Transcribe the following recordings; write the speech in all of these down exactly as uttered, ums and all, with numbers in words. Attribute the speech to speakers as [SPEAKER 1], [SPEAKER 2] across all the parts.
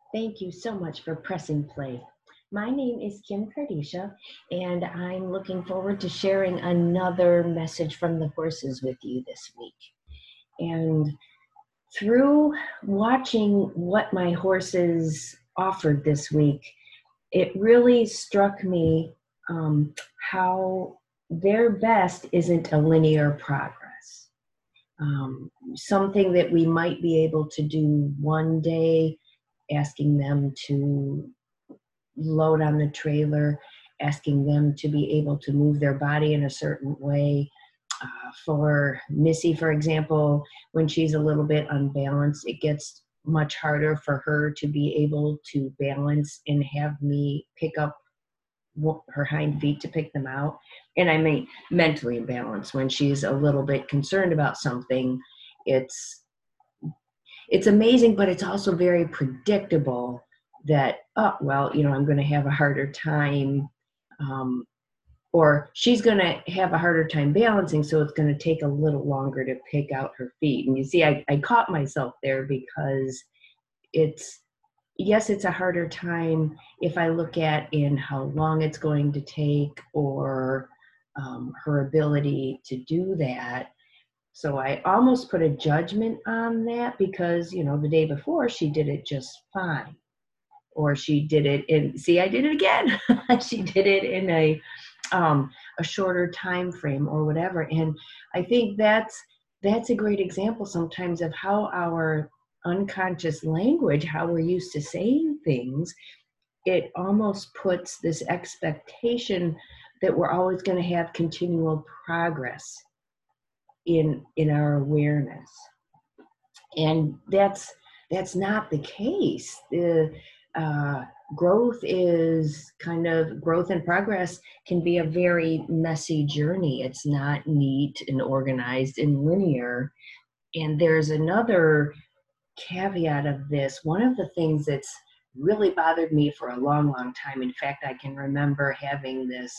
[SPEAKER 1] Thank you so much for pressing play. My name is Kim Kardasha, and I'm looking forward to sharing another message from the horses with you this week. And through watching what my horses offered this week, it really struck me um, how their best isn't a linear progress. Um, something that we might be able to do one day, asking them to load on the trailer, asking them to be able to move their body in a certain way. Uh, for Missy, for example, when she's a little bit unbalanced, it gets much harder for her to be able to balance and have me pick up her hind feet to pick them out. And I mean mentally imbalanced. When she's a little bit concerned about something, it's it's amazing, but it's also very predictable that, oh, well, you know, I'm going to have a harder time, um, or she's going to have a harder time balancing, so it's going to take a little longer to pick out her feet. And you see, I, I caught myself there because it's, yes, it's a harder time if I look at in how long it's going to take or um, her ability to do that. So I almost put a judgment on that because, you know, the day before she did it just fine. Or she did it in, see, I did it again. She did it in a um, a shorter time frame or whatever. And I think that's that's a great example sometimes of how our unconscious language, how we're used to saying things, it almost puts this expectation that we're always going to have continual progress in in our awareness, and that's that's not the case. The uh, growth is kind of growth and progress can be a very messy journey. It's not neat and organized and linear. And there's another caveat of this. One of the things that's really bothered me for a long, long time. In fact, I can remember having this.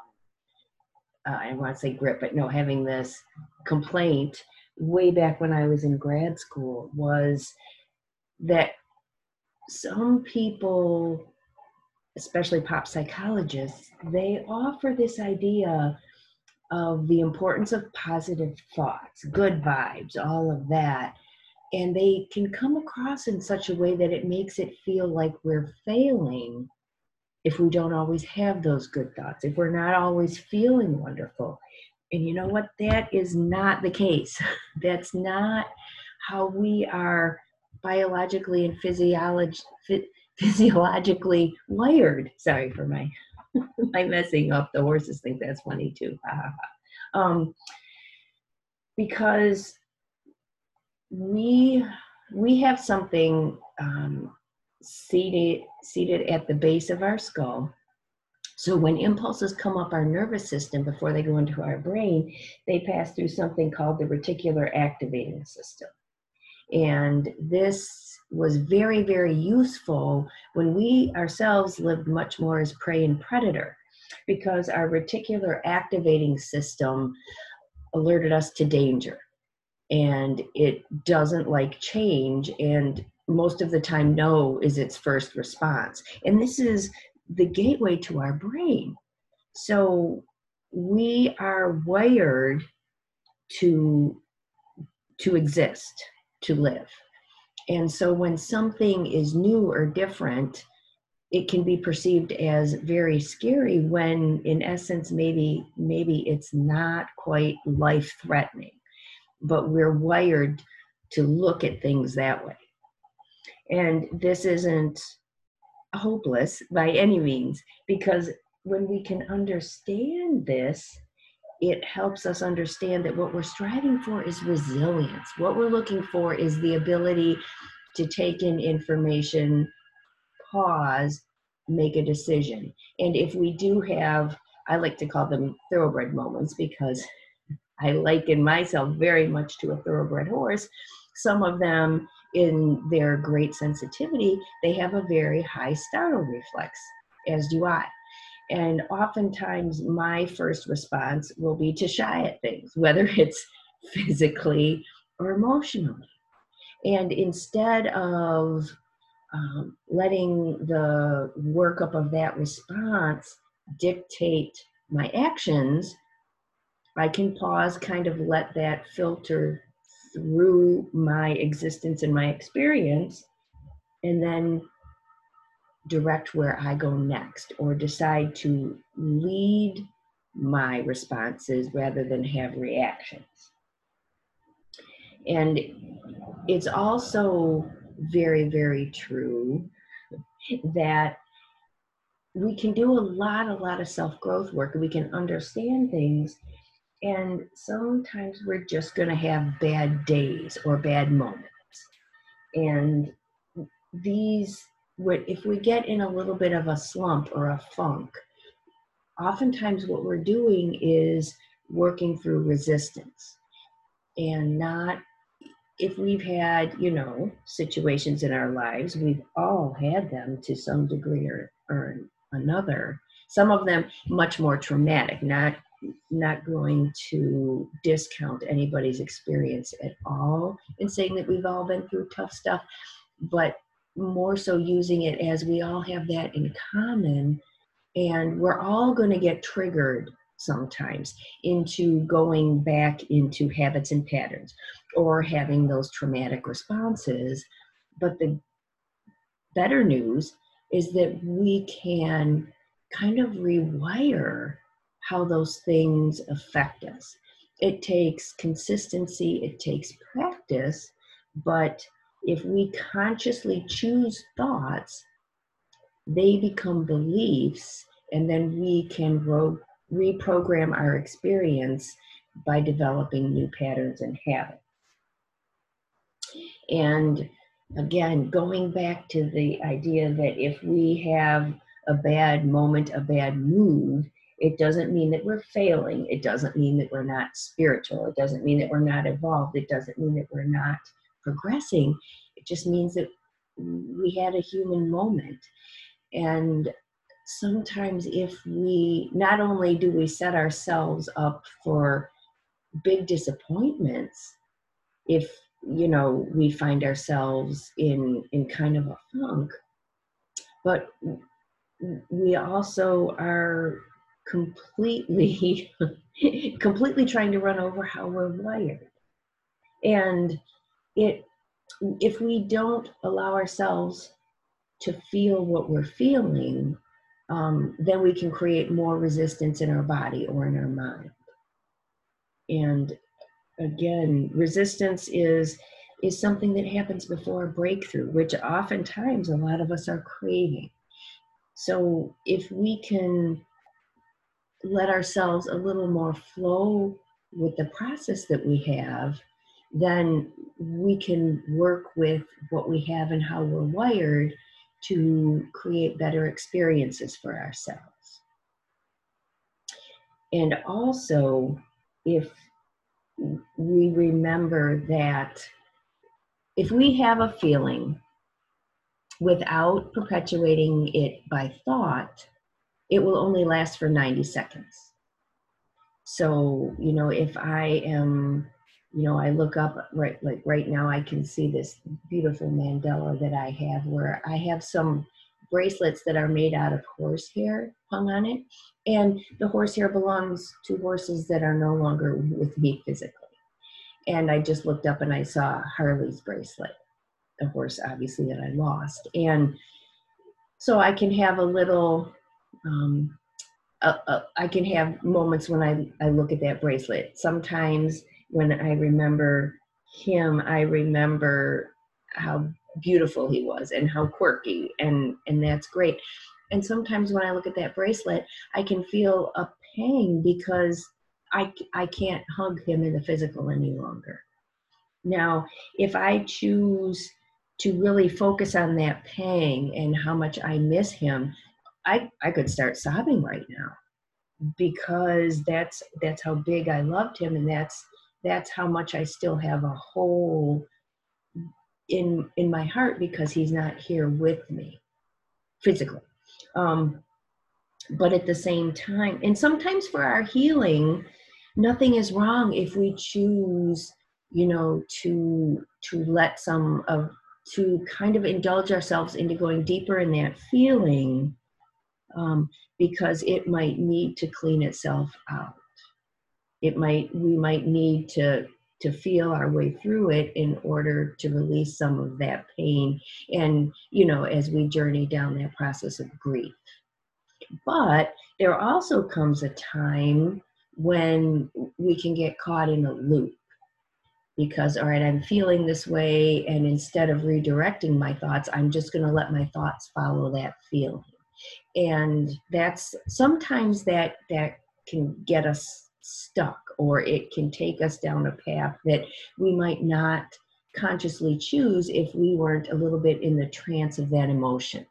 [SPEAKER 1] Um, uh, I want to say grip, but no, having this complaint way back when I was in grad school was that some people, especially pop psychologists, they offer this idea of the importance of positive thoughts, good vibes, all of that. And they can come across in such a way that it makes it feel like we're failing if we don't always have those good thoughts, if we're not always feeling wonderful. And you know what? That is not the case. That's not how we are biologically and physiolog- physiologically wired. Sorry for my my messing up. The horses think that's funny too. um, because we we have something um, seated seated at the base of our skull. So when impulses come up our nervous system before they go into our brain, they pass through something called the reticular activating system. And this was very, very useful when we ourselves lived much more as prey and predator, because our reticular activating system alerted us to danger. And it doesn't like change. And most of the time, no is its first response. And this is the gateway to our brain. So we are wired to to exist, to live. And so when something is new or different, it can be perceived as very scary when in essence maybe maybe it's not quite life threatening, but we're wired to look at things that way. And this isn't hopeless by any means, because when we can understand this, it helps us understand that what we're striving for is resilience. What we're looking for is the ability to take in information, pause, make a decision. And if we do have, I like to call them thoroughbred moments because I liken myself very much to a thoroughbred horse. Some of them, in their great sensitivity, they have a very high startle reflex, as do I. And oftentimes, my first response will be to shy at things, whether it's physically or emotionally. And instead of um, letting the workup of that response dictate my actions, I can pause, kind of let that filter through my existence and my experience, and then direct where I go next, or decide to lead my responses rather than have reactions. And it's also very, very true that we can do a lot, a lot of self-growth work, and we can understand things, and sometimes we're just going to have bad days or bad moments. And these, if we get in a little bit of a slump or a funk, oftentimes what we're doing is working through resistance, and not, if we've had, you know, situations in our lives, we've all had them to some degree or, or another. Some of them much more traumatic, not not going to discount anybody's experience at all and saying that we've all been through tough stuff, but more so using it as we all have that in common, and we're all going to get triggered sometimes into going back into habits and patterns or having those traumatic responses. But the better news is that we can kind of rewire how those things affect us. It takes consistency, it takes practice, but if we consciously choose thoughts, they become beliefs, and then we can ro- reprogram our experience by developing new patterns and habits. And again, going back to the idea that if we have a bad moment, a bad mood, it doesn't mean that we're failing. It doesn't mean that we're not spiritual. It doesn't mean that we're not evolved. It doesn't mean that we're not progressing. It just means that we had a human moment. And sometimes if we, not only do we set ourselves up for big disappointments, if, you know, we find ourselves in, in kind of a funk, but we also are completely, completely trying to run over how we're wired. And it, if we don't allow ourselves to feel what we're feeling, um, then we can create more resistance in our body or in our mind. And again, resistance is is something that happens before a breakthrough, which oftentimes a lot of us are craving. So if we can let ourselves a little more flow with the process that we have, then we can work with what we have and how we're wired to create better experiences for ourselves. And also, if we remember that if we have a feeling without perpetuating it by thought, it will only last for ninety seconds. So, you know, if I am, you know, I look up, right, like right now I can see this beautiful mandala that I have, where I have some bracelets that are made out of horsehair hung on it. And the horsehair belongs to horses that are no longer with me physically. And I just looked up and I saw Harley's bracelet, a horse obviously that I lost. And so I can have a little, um, uh, uh, I can have moments when I, I look at that bracelet. Sometimes when I remember him, I remember how beautiful he was and how quirky, and, and that's great. And sometimes when I look at that bracelet, I can feel a pang because I, I can't hug him in the physical any longer. Now, if I choose to really focus on that pang and how much I miss him, I, I could start sobbing right now, because that's that's how big I loved him, and that's that's how much I still have a hole in in my heart because he's not here with me physically. Um, but at the same time, and sometimes for our healing, nothing is wrong if we choose, you know, to to let some of to kind of indulge ourselves into going deeper in that feeling, um, because it might need to clean itself out. It might, we might need to to feel our way through it in order to release some of that pain, and, you know, as we journey down that process of grief. But there also comes a time when we can get caught in a loop, because, all right, I'm feeling this way, and instead of redirecting my thoughts, I'm just going to let my thoughts follow that feeling. And that's sometimes that that can get us stuck, or it can take us down a path that we might not consciously choose if we weren't a little bit in the trance of that emotion.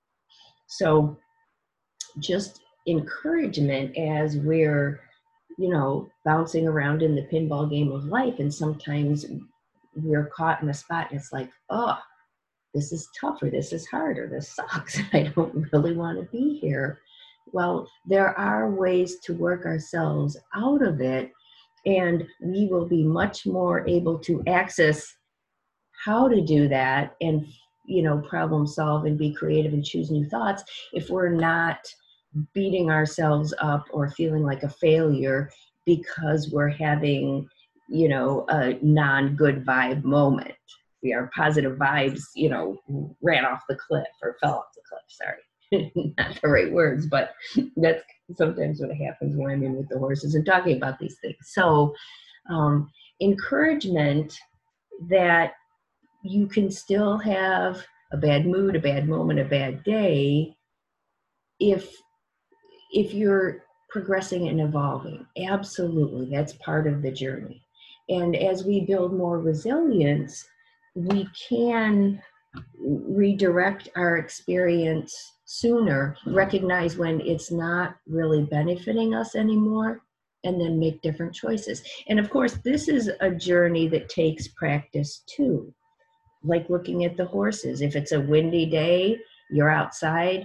[SPEAKER 1] So just encouragement as we're, you know, bouncing around in the pinball game of life, and sometimes we're caught in a spot and it's like, oh, this is tougher, this is harder, this sucks, I don't really want to be here. Well, there are ways to work ourselves out of it, and we will be much more able to access how to do that and, you know, problem solve and be creative and choose new thoughts if we're not beating ourselves up or feeling like a failure because we're having, you know, a non-good vibe moment. We Our positive vibes, you know, ran off the cliff or fell off the cliff, sorry. Not the right words, but that's sometimes what happens when I'm in with the horses and talking about these things. So um, encouragement that you can still have a bad mood, a bad moment, a bad day, if if you're progressing and evolving. Absolutely, that's part of the journey. And as we build more resilience, we can redirect our experience sooner, recognize when it's not really benefiting us anymore, and then make different choices. And of course, this is a journey that takes practice too. Like looking at the horses. If it's a windy day, you're outside,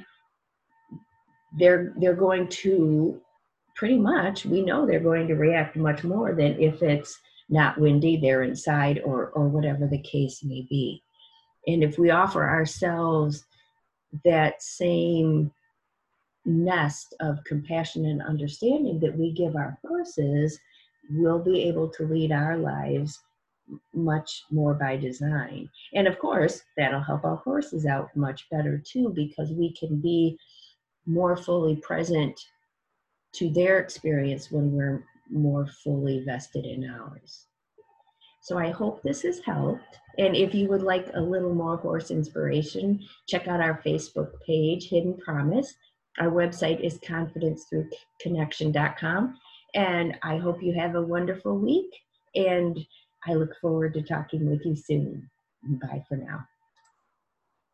[SPEAKER 1] they're they're going to pretty much, we know they're going to react much more than if it's not windy, they're inside, or or whatever the case may be. And if we offer ourselves that same nest of compassion and understanding that we give our horses, we'll be able to lead our lives much more by design. And of course, that'll help our horses out much better too, because we can be more fully present to their experience when we're more fully vested in ours. So I hope this has helped. And if you would like a little more horse inspiration, check out our Facebook page, Hidden Promise. Our website is confidence through connection dot com. And I hope you have a wonderful week. And I look forward to talking with you soon. Bye for now.